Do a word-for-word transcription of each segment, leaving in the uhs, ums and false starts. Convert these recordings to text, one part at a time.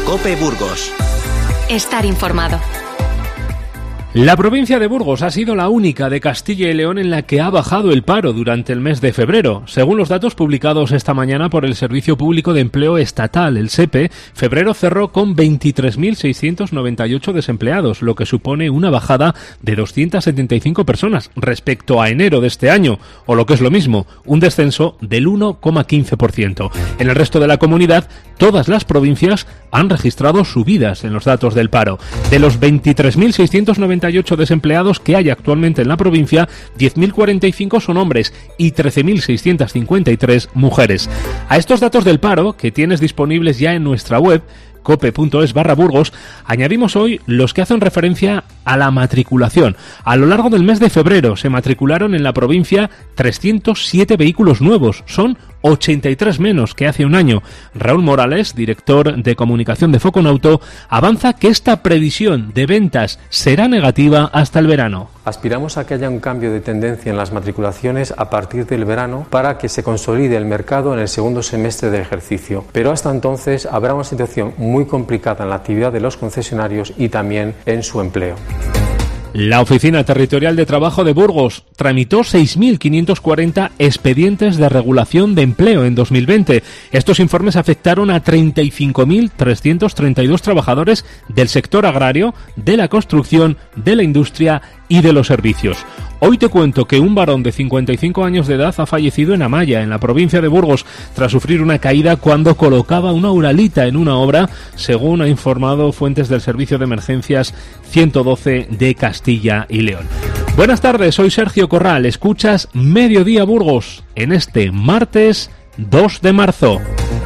COPE Burgos. Estar informado. La provincia de Burgos ha sido la única de Castilla y León en la que ha bajado el paro durante el mes de febrero. Según los datos publicados esta mañana por el Servicio Público de Empleo Estatal, el S E P E, febrero cerró con veintitrés mil seiscientos noventa y ocho desempleados, lo que supone una bajada de doscientas setenta y cinco personas respecto a enero de este año, o lo que es lo mismo, un descenso del uno coma quince por ciento. En el resto de la comunidad, todas las provincias han registrado subidas en los datos del paro. De los veintitrés mil seiscientos noventa y ocho desempleados que hay actualmente en la provincia, diez mil cuarenta y cinco son hombres y trece mil seiscientos cincuenta y tres mujeres. A estos datos del paro, que tienes disponibles ya en nuestra web, cope.es barra Burgos, añadimos hoy los que hacen referencia a la matriculación. A lo largo del mes de febrero se matricularon en la provincia trescientos siete vehículos nuevos, son ochenta y tres menos que hace un año. Raúl Morales, director de comunicación de Foconauto, avanza que esta previsión de ventas será negativa hasta el verano. Aspiramos a que haya un cambio de tendencia en las matriculaciones a partir del verano para que se consolide el mercado en el segundo semestre del ejercicio. Pero hasta entonces habrá una situación muy complicada en la actividad de los concesionarios y también en su empleo. La Oficina Territorial de Trabajo de Burgos tramitó seis mil quinientos cuarenta expedientes de regulación de empleo en dos mil veinte. Estos informes afectaron a treinta y cinco mil trescientos treinta y dos trabajadores del sector agrario, de la construcción, de la industria y de los servicios. Hoy te cuento que un varón de cincuenta y cinco años de edad ha fallecido en Amaya, en la provincia de Burgos, tras sufrir una caída cuando colocaba una uralita en una obra, según ha informado fuentes del Servicio de Emergencias ciento doce de Castilla y León. Buenas tardes, soy Sergio Corral, escuchas Mediodía Burgos en este martes dos de marzo.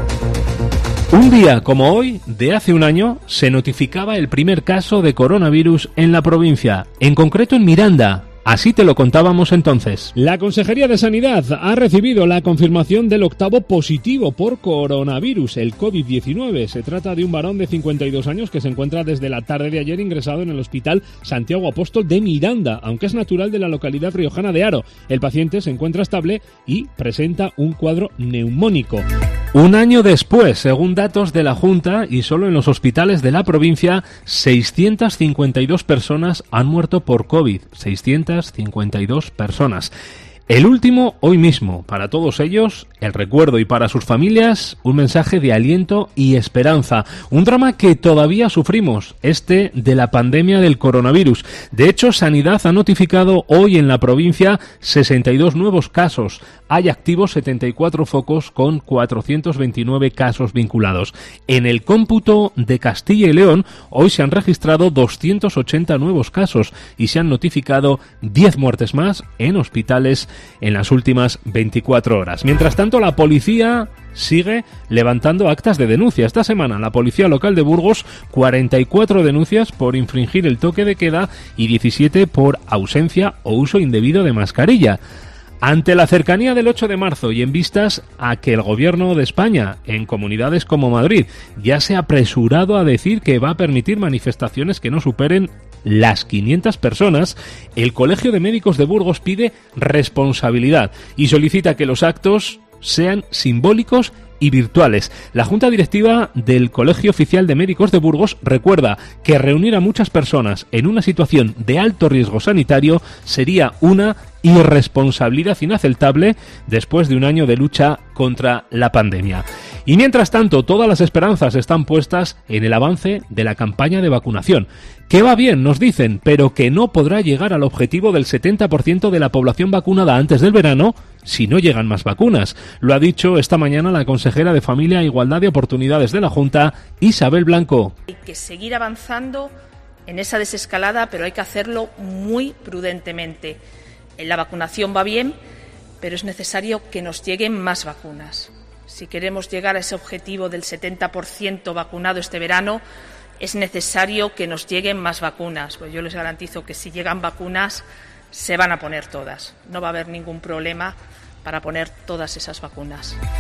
Un día como hoy, de hace un año, se notificaba el primer caso de coronavirus en la provincia, en concreto en Miranda. Así te lo contábamos entonces. La Consejería de Sanidad ha recibido la confirmación del octavo positivo por coronavirus, el covid diecinueve. Se trata de un varón de cincuenta y dos años que se encuentra desde la tarde de ayer ingresado en el Hospital Santiago Apóstol de Miranda, aunque es natural de la localidad riojana de Haro. El paciente se encuentra estable y presenta un cuadro neumónico. Un año después, según datos de la Junta, y solo en los hospitales de la provincia, seiscientas cincuenta y dos personas han muerto por COVID. seiscientas cincuenta y dos personas. El último, hoy mismo. Para todos ellos, el recuerdo, y para sus familias, un mensaje de aliento y esperanza. Un drama que todavía sufrimos, este de la pandemia del coronavirus. De hecho, Sanidad ha notificado hoy en la provincia sesenta y dos nuevos casos. Hay activos setenta y cuatro focos con cuatrocientos veintinueve casos vinculados. En el cómputo de Castilla y León, hoy se han registrado doscientos ochenta nuevos casos y se han notificado diez muertes más en hospitales en las últimas veinticuatro horas. Mientras tanto, la policía sigue levantando actas de denuncia. Esta semana, la Policía Local de Burgos, cuarenta y cuatro denuncias por infringir el toque de queda y diecisiete por ausencia o uso indebido de mascarilla. Ante la cercanía del ocho de marzo y en vistas a que el Gobierno de España, en comunidades como Madrid, ya se ha apresurado a decir que va a permitir manifestaciones que no superen las quinientas personas, el Colegio de Médicos de Burgos pide responsabilidad y solicita que los actos sean simbólicos y virtuales. La Junta Directiva del Colegio Oficial de Médicos de Burgos recuerda que reunir a muchas personas en una situación de alto riesgo sanitario sería una irresponsabilidad inaceptable después de un año de lucha contra la pandemia. Y mientras tanto, todas las esperanzas están puestas en el avance de la campaña de vacunación, que va bien, nos dicen, pero que no podrá llegar al objetivo del setenta por ciento de la población vacunada antes del verano si no llegan más vacunas. Lo ha dicho esta mañana la consejera de Familia e Igualdad de Oportunidades de la Junta, Isabel Blanco. Hay que seguir avanzando en esa desescalada, pero hay que hacerlo muy prudentemente. La vacunación va bien, pero es necesario que nos lleguen más vacunas. Si queremos llegar a ese objetivo del setenta por ciento vacunado este verano, es necesario que nos lleguen más vacunas. Pues yo les garantizo que si llegan vacunas, se van a poner todas. No va a haber ningún problema para poner todas esas vacunas.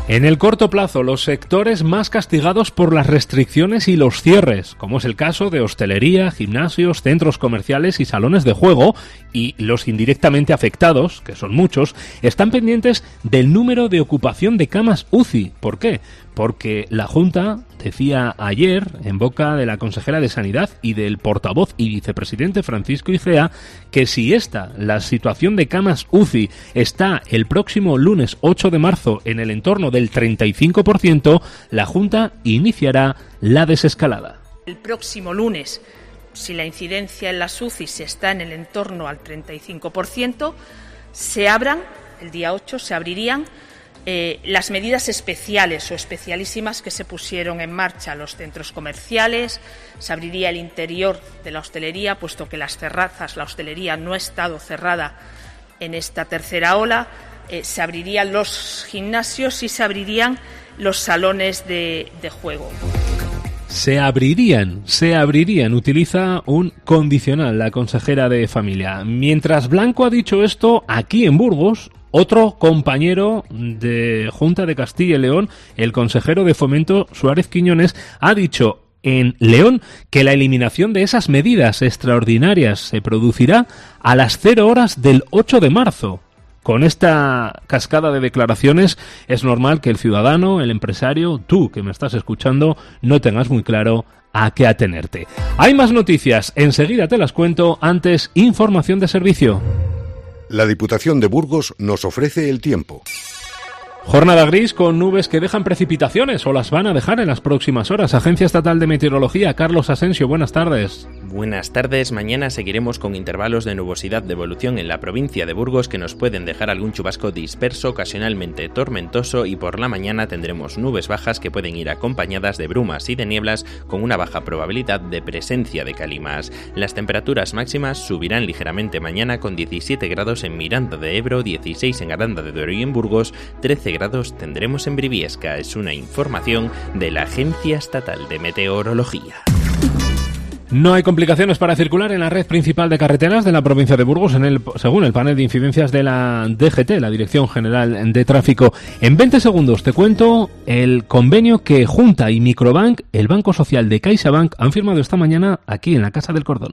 En el corto plazo, los sectores más castigados por las restricciones y los cierres, como es el caso de hostelería, gimnasios, centros comerciales y salones de juego, y los indirectamente afectados, que son muchos, están pendientes del número de ocupación de camas U C I. ¿Por qué? Porque la Junta decía ayer, en boca de la consejera de Sanidad y del portavoz y vicepresidente Francisco Igea, que si esta, la situación de camas U C I, está el próximo lunes ocho de marzo en el entorno del treinta y cinco por ciento, la Junta iniciará la desescalada. El próximo lunes, si la incidencia en las U C I se está en el entorno al treinta y cinco por ciento, se abran, el día ocho se abrirían Eh, las medidas especiales o especialísimas que se pusieron en marcha, los centros comerciales, se abriría el interior de la hostelería, puesto que las terrazas, la hostelería no ha estado cerrada en esta tercera ola, eh, se abrirían los gimnasios y se abrirían los salones de, de juego. Se abrirían, se abrirían, utiliza un condicional la consejera de Familia. Mientras Blanco ha dicho esto, aquí en Burgos, otro compañero de Junta de Castilla y León, el consejero de Fomento, Suárez Quiñones, ha dicho en León que la eliminación de esas medidas extraordinarias se producirá a las cero horas del ocho de marzo. Con esta cascada de declaraciones es normal que el ciudadano, el empresario, tú que me estás escuchando, no tengas muy claro a qué atenerte. Hay más noticias, enseguida te las cuento, antes información de servicio. La Diputación de Burgos nos ofrece el tiempo. Jornada gris con nubes que dejan precipitaciones o las van a dejar en las próximas horas. Agencia Estatal de Meteorología, Carlos Asensio, buenas tardes. Buenas tardes, mañana seguiremos con intervalos de nubosidad de evolución en la provincia de Burgos que nos pueden dejar algún chubasco disperso, ocasionalmente tormentoso, y por la mañana tendremos nubes bajas que pueden ir acompañadas de brumas y de nieblas con una baja probabilidad de presencia de calimas. Las temperaturas máximas subirán ligeramente mañana con diecisiete grados en Miranda de Ebro, dieciséis en Aranda de Duero y en Burgos, trece grados tendremos en Briviesca. Es una información de la Agencia Estatal de Meteorología. No hay complicaciones para circular en la red principal de carreteras de la provincia de Burgos, en el, según el panel de incidencias de la D G T, la Dirección General de Tráfico. En veinte segundos te cuento el convenio que Junta y Microbank, el Banco Social de CaixaBank, han firmado esta mañana aquí en la Casa del Cordón.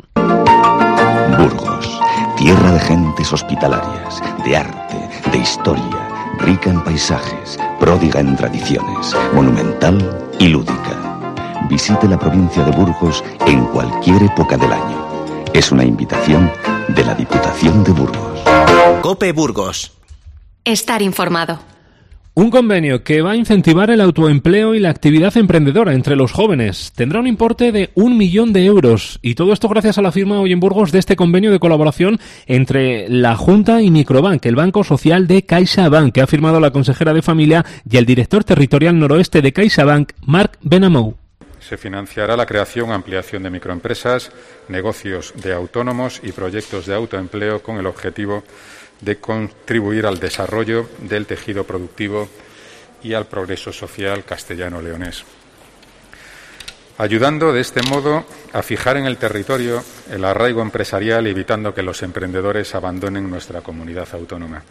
Burgos, tierra de gentes hospitalarias, de arte, de historia, rica en paisajes, pródiga en tradiciones, monumental y lúdica. Visite la provincia de Burgos en cualquier época del año. Es una invitación de la Diputación de Burgos. COPE Burgos. Estar informado. Un convenio que va a incentivar el autoempleo y la actividad emprendedora entre los jóvenes. Tendrá un importe de un millón de euros. Y todo esto gracias a la firma hoy en Burgos de este convenio de colaboración entre la Junta y Microbank, el Banco Social de CaixaBank, que ha firmado la consejera de Familia y el director territorial noroeste de CaixaBank, Marc Benamou. Se financiará la creación o ampliación de microempresas, negocios de autónomos y proyectos de autoempleo con el objetivo de contribuir al desarrollo del tejido productivo y al progreso social castellano-leonés, ayudando de este modo a fijar en el territorio el arraigo empresarial y evitando que los emprendedores abandonen nuestra comunidad autónoma.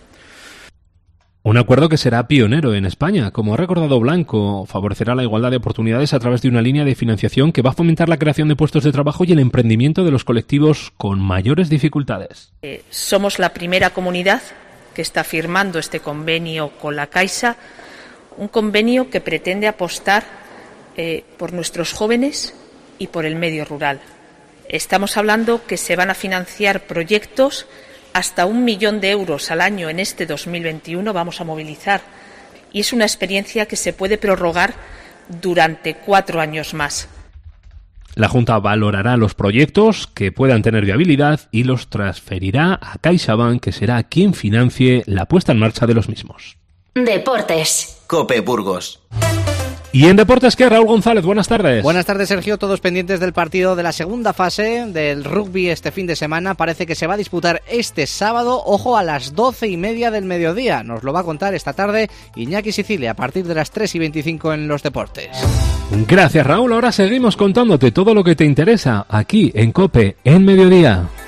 Un acuerdo que será pionero en España. Como ha recordado Blanco, favorecerá la igualdad de oportunidades a través de una línea de financiación que va a fomentar la creación de puestos de trabajo y el emprendimiento de los colectivos con mayores dificultades. Eh, somos la primera comunidad que está firmando este convenio con la Caixa, un convenio que pretende apostar eh, por nuestros jóvenes y por el medio rural. Estamos hablando que se van a financiar proyectos hasta un millón de euros al año en este dos mil veintiuno vamos a movilizar, y es una experiencia que se puede prorrogar durante cuatro años más. La Junta valorará los proyectos que puedan tener viabilidad y los transferirá a CaixaBank, que será quien financie la puesta en marcha de los mismos. Deportes. COPE Burgos. Y en Deportes, ¿qué? Raúl González, buenas tardes. Buenas tardes, Sergio. Todos pendientes del partido de la segunda fase del rugby este fin de semana. Parece que se va a disputar este sábado, ojo, a las doce y media del mediodía. Nos lo va a contar esta tarde Iñaki Sicilia a partir de las tres y veinticinco en Los Deportes. Gracias, Raúl. Ahora seguimos contándote todo lo que te interesa aquí en COPE en Mediodía.